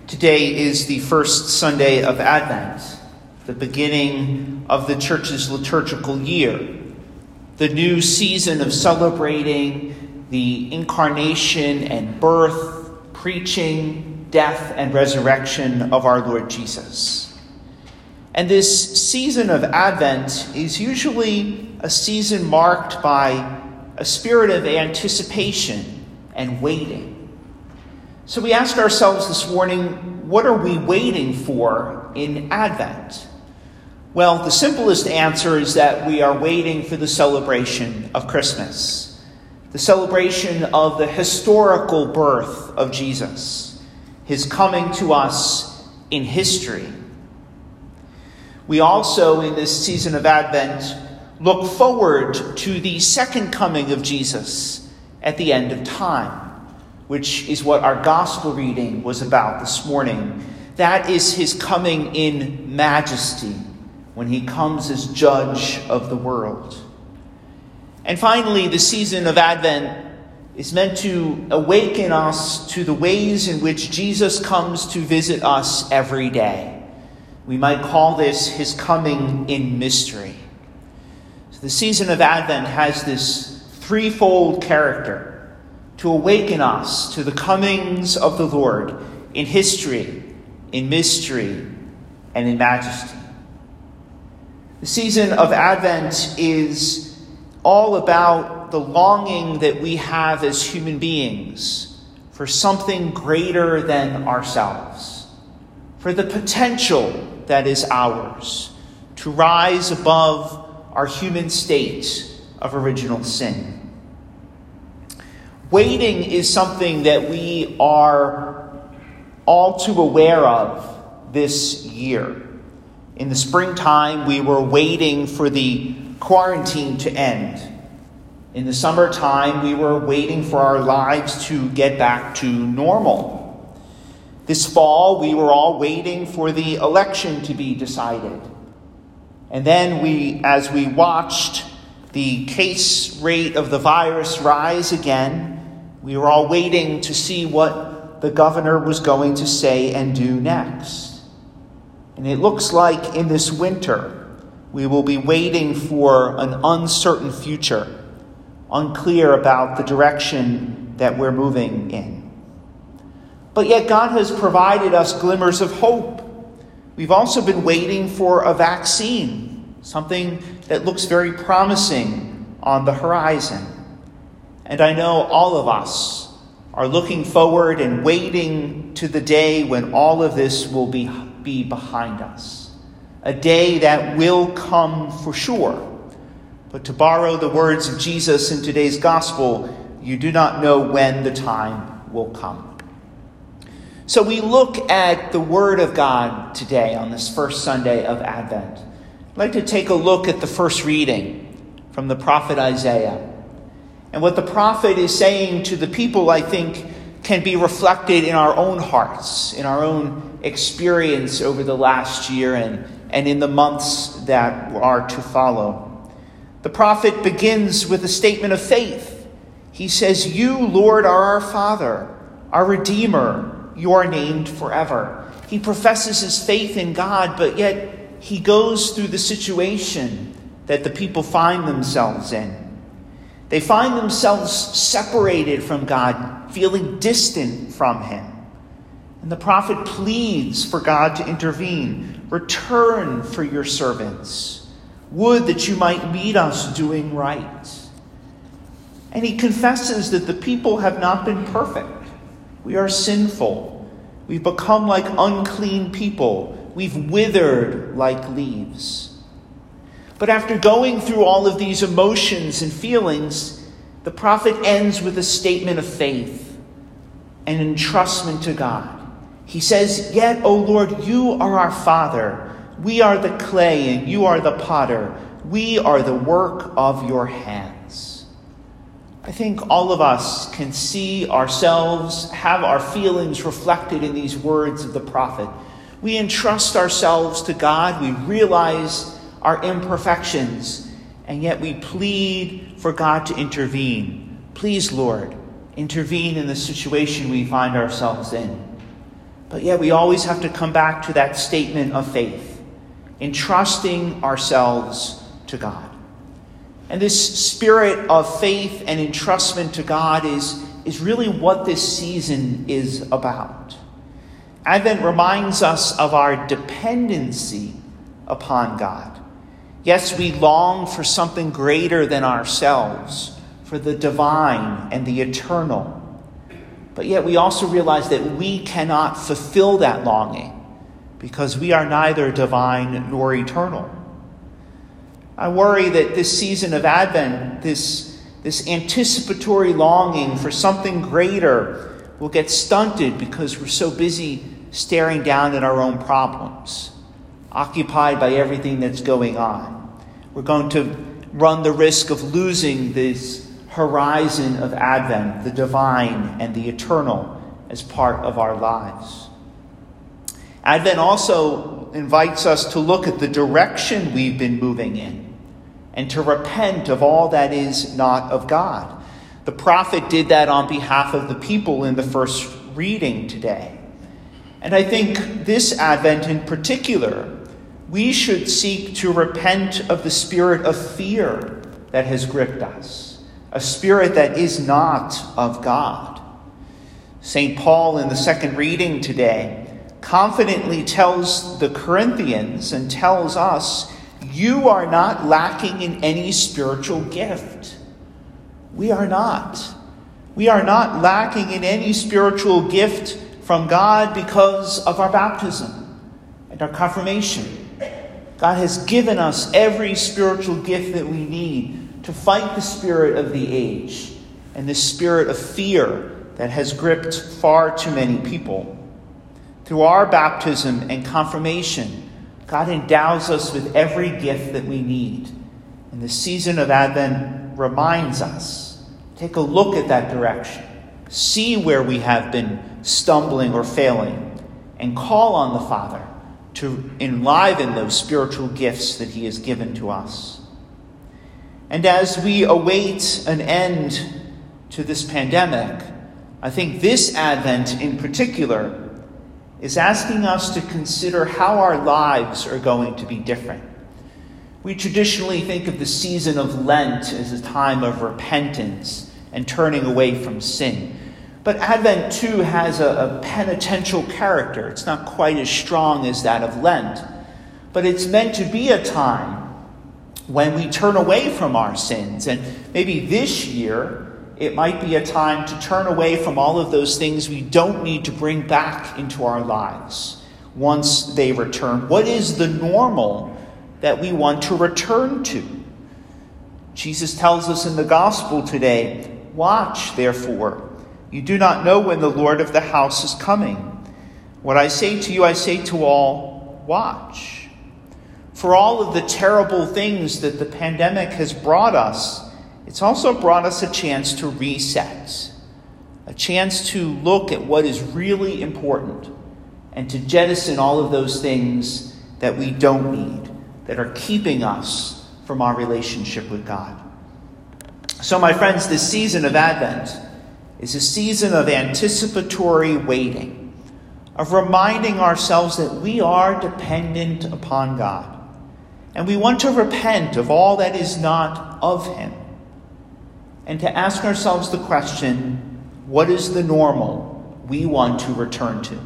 Today is the first Sunday of Advent, the beginning of the Church's liturgical year, the new season of celebrating the incarnation and birth, preaching, death, and resurrection of our Lord Jesus. And this season of Advent is usually a season marked by a spirit of anticipation and waiting. So we ask ourselves this morning, what are we waiting for in Advent? Well, the simplest answer is that we are waiting for the celebration of Christmas, the celebration of the historical birth of Jesus, his coming to us in history. We also, in this season of Advent, look forward to the second coming of Jesus at the end of time, which is what our gospel reading was about this morning. That is his coming in majesty, when he comes as judge of the world. And finally, the season of Advent is meant to awaken us to the ways in which Jesus comes to visit us every day. We might call this his coming in mystery. So the season of Advent has this threefold character: to awaken us to the comings of the Lord in history, in mystery, and in majesty. The season of Advent is all about the longing that we have as human beings for something greater than ourselves, for the potential that is ours to rise above our human state of original sin. Waiting is something that we are all too aware of this year. In the springtime, we were waiting for the quarantine to end. In the summertime, we were waiting for our lives to get back to normal. This fall, we were all waiting for the election to be decided. And then as we watched the case rate of the virus rise again, we were all waiting to see what the governor was going to say and do next. And it looks like in this winter, we will be waiting for an uncertain future, unclear about the direction that we're moving in. But yet God has provided us glimmers of hope. We've also been waiting for a vaccine, something that looks very promising on the horizon. And I know all of us are looking forward and waiting to the day when all of this will be behind us. A day that will come for sure. But to borrow the words of Jesus in today's gospel, you do not know when the time will come. So we look at the Word of God today on this first Sunday of Advent. I'd like to take a look at the first reading from the prophet Isaiah. And what the prophet is saying to the people, I think, can be reflected in our own hearts, in our own experience over the last year and in the months that are to follow. The prophet begins with a statement of faith. He says, "You, Lord, are our Father, our Redeemer. You are named forever." He professes his faith in God, but yet he goes through the situation that the people find themselves in. They find themselves separated from God, feeling distant from him. And the prophet pleads for God to intervene. "Return for your servants. Would that you might meet us doing right." And he confesses that the people have not been perfect. We are sinful. We've become like unclean people. We've withered like leaves. But after going through all of these emotions and feelings, the prophet ends with a statement of faith and entrustment to God. He says, "Yet, O Lord, you are our Father. We are the clay and you are the potter. We are the work of your hands." I think all of us can see ourselves, have our feelings reflected in these words of the prophet. We entrust ourselves to God. We realize our imperfections, and yet we plead for God to intervene. Please, Lord, intervene in the situation we find ourselves in. But yet we always have to come back to that statement of faith, entrusting ourselves to God. And this spirit of faith and entrustment to God is really what this season is about. Advent reminds us of our dependency upon God. Yes, we long for something greater than ourselves, for the divine and the eternal. But yet we also realize that we cannot fulfill that longing because we are neither divine nor eternal. I worry that this season of Advent, this anticipatory longing for something greater will get stunted because we're so busy staring down at our own problems, occupied by everything that's going on. We're going to run the risk of losing this horizon of Advent, the divine and the eternal, as part of our lives. Advent also invites us to look at the direction we've been moving in and to repent of all that is not of God. The prophet did that on behalf of the people in the first reading today. And I think this Advent in particular, we should seek to repent of the spirit of fear that has gripped us, a spirit that is not of God. St. Paul in the second reading today confidently tells the Corinthians and tells us, you are not lacking in any spiritual gift. We are not. We are not lacking in any spiritual gift from God because of our baptism and our confirmation. God has given us every spiritual gift that we need to fight the spirit of the age and the spirit of fear that has gripped far too many people. Through our baptism and confirmation, God endows us with every gift that we need. And the season of Advent reminds us, take a look at that direction, see where we have been stumbling or failing, and call on the Father to enliven those spiritual gifts that he has given to us. And as we await an end to this pandemic, I think this Advent in particular is asking us to consider how our lives are going to be different. We traditionally think of the season of Lent as a time of repentance and turning away from sin. But Advent, too, has a penitential character. It's not quite as strong as that of Lent. But it's meant to be a time when we turn away from our sins. And maybe this year, it might be a time to turn away from all of those things we don't need to bring back into our lives once they return. What is the normal that we want to return to? Jesus tells us in the gospel today, watch, therefore. You do not know when the Lord of the house is coming. What I say to you, I say to all, watch. For all of the terrible things that the pandemic has brought us, it's also brought us a chance to reset, a chance to look at what is really important and to jettison all of those things that we don't need, that are keeping us from our relationship with God. So, my friends, this season of Advent is a season of anticipatory waiting, of reminding ourselves that we are dependent upon God, and we want to repent of all that is not of him, and to ask ourselves the question, what is the normal we want to return to?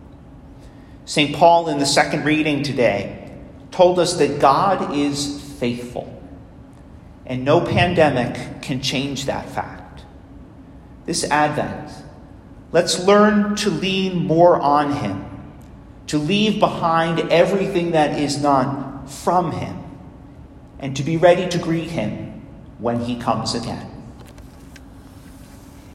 St. Paul in the second reading today told us that God is faithful, and no pandemic can change that fact. This Advent, let's learn to lean more on him, to leave behind everything that is not from him, and to be ready to greet him when he comes again.